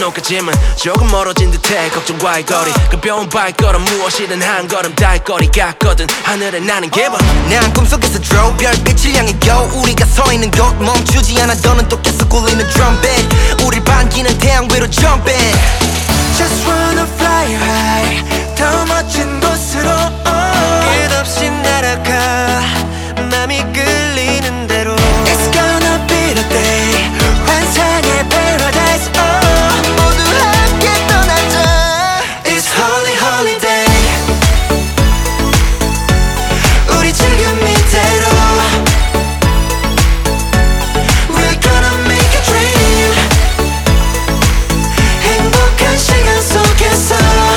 눈까지만 조금 멀어진 듯해 걱정과의 거리 가벼운 발걸음 무엇이든 한 걸음 닿을 거리 같거든 하늘에 나는 기분 난 꿈속에서 drove 별빛을 향해 go 우리가 서 있는 곳 멈추지 않아 너는 또 계속 울리는 trumpet 우릴 반기는 태양 위로 jump it Just wanna fly high 더 멋진 곳으로 끝없이 날아가 맘이 끌리는 대로 It's gonna be the day 환상의 paradise 모두 함께 떠나자 It's holy holiday 우리 지금 이대로 We're gonna make a dream 행복한 시간 속에서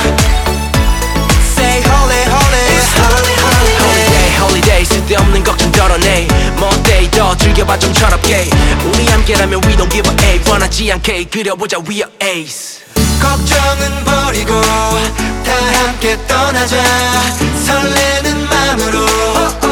Say holy holy It's holy holiday Holiday holiday 쓸데없는 걱정 덜어내 More day 더 즐겨봐 좀 철없게 우리 함께라면 we don't give a A 원하지 않게 그려보자 we are ace 걱정은 버리고 다 함께 떠나자 설레는 맘으로